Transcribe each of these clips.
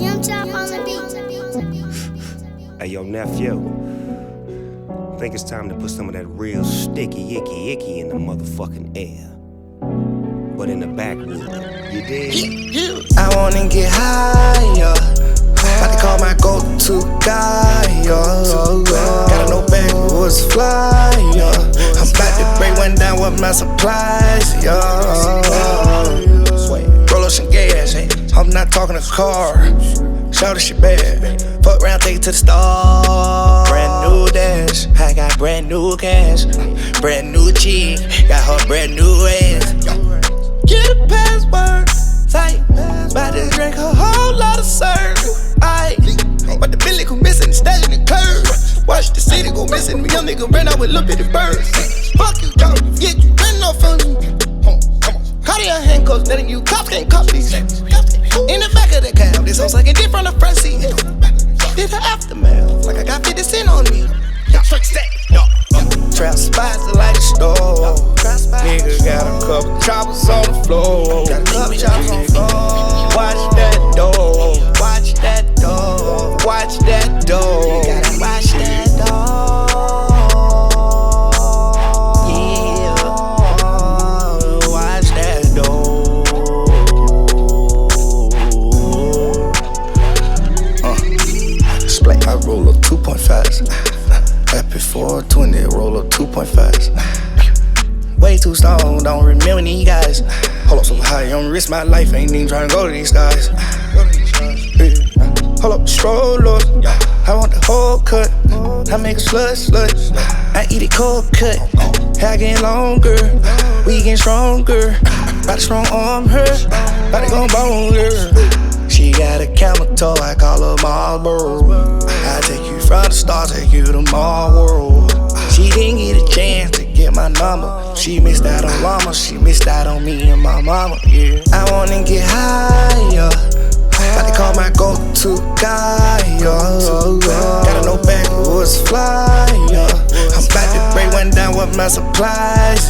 Young Chop on the beat. Hey, yo, nephew. Think it's time to put some of that real sticky, icky in the motherfucking air. But in the backwood, you dig? I wanna get higher. About to call my go-to guy, gotta know backwoods fly, I'm about to break one down with my supplies, Roll up some gas, I'm not talking a car. Shout this shit bad. Fuck around, take it to the store. Brand new dash, I got brand new cash. Brand new chick, got her brand new ass. Get a password, tight. About to drink a whole lot of syrup. But the Billy go missing, the stage in the curve. Watch the city go missing, young nigga ran out with little bitty birds. Fuck you, dog, yeah, you ran off on me. Come on, cardiac handcuffs, letting you cops can't cop these. In the back of the cab, this hoes sucking dick from the front seat. Did the aftermath, like I got 50 cent on me. Trap spots like a store. Nigga got a couple choppers on the floor. Got a couple choppers on the floor. Watch that door. Watch that door. Watch that door. You gotta watch that door. Yeah. Watch that door. Display. I roll up 2.5. Happy 420, roll up 2.5. Way too strong, don't remember these guys. Hold up so high, on risk my life, ain't even tryna go to these guys. Hold up, stroll up, I want the whole cut. I make a slush. I eat it cold cut. Hair getting longer, we getting stronger. About to strong arm her, about to go bone her. She got a camel toe, I call her Marlboro. I take you from the stars, take you to my world. She didn't get a chance to get my number. She missed out on mama, she missed out on me and my mama, yeah. I wanna get higher. About to call my go-to guy, gotta know backwoods fly, I'm about to break one down with my supplies,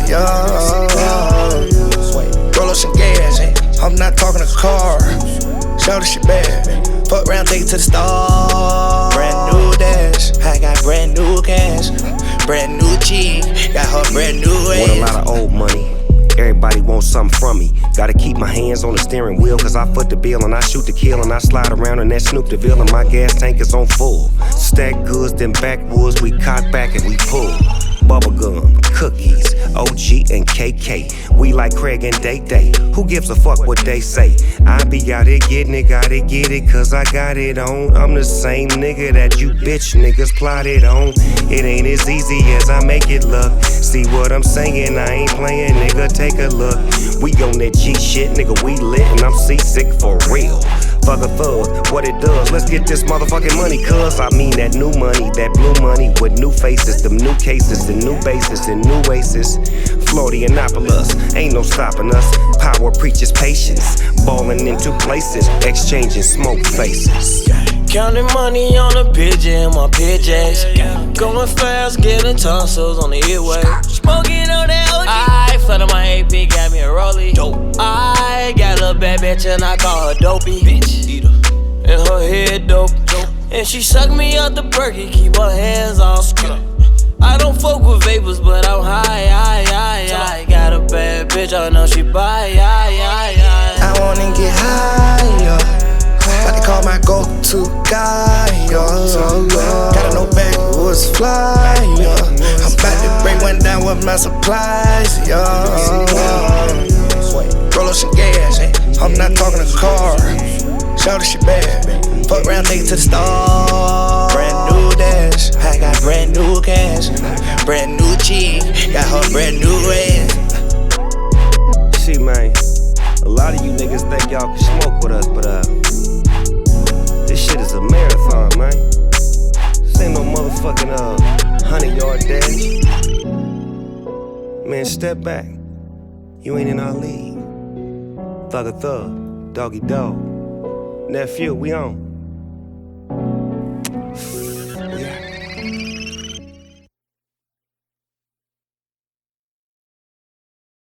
Roll up some gas, I'm not talking a car. Shout this shit bad. Fuck around, take it to the store. Brand new dash, I got brand new cash. Brand new chick, got her brand new ass. Want a lot of old money. Everybody wants something from me. Gotta keep my hands on the steering wheel, cause I foot the bill and I shoot the kill and I slide around in that Snoop DeVille and my gas tank is on full. Stack goods, then backwoods, we cock back and we pull. Bubblegum, cookies, OG and KK. We like Craig and Day. Who gives a fuck what they say? I be out here getting it, gotta get it, cause I got it on. I'm the same nigga that you bitch niggas plotted on. It ain't as easy as I make it look. See what I'm saying? I ain't playing, nigga, take a look. We on that G shit, nigga, we lit and I'm seasick for real. Fuck a thug, what it does, let's get this motherfucking money, cuz I mean that new money, that blue money with new faces, them new cases, the new bases, and new aces. Florianopolis, ain't no stopping us. Power preaches patience, ballin' in two places, exchanging smoke faces. Counting money on a pigeon, my PJs. Going fast, getting tonsils on the airway. Smoking on that OG. I flooded my AP, got me a rollie. Dope. I got a bad bitch and I call her dopey. Bitch eater. And her head dope. And she suck me out the perky, keep her hands on skirt. I don't fuck with vapors, but I'm high. Got a bad bitch, I know she buy. I wanna get higher. About to call my go-to guy, gotta know backwoods fly, I'm about to break one down with my supplies, Roll up some gas, I'm not talking a car. Shout this shit bad. Fuck around, take it to the store. Brand new dash, I got brand new cash. Brand new chick, got her brand new ass. See, man, a lot of you niggas think y'all can smoke with us, but this shit is a marathon, man. This ain't no motherfucking 100-yard dash. Man, step back. You ain't in our league. Thug, doggy dog. Nephew, we on.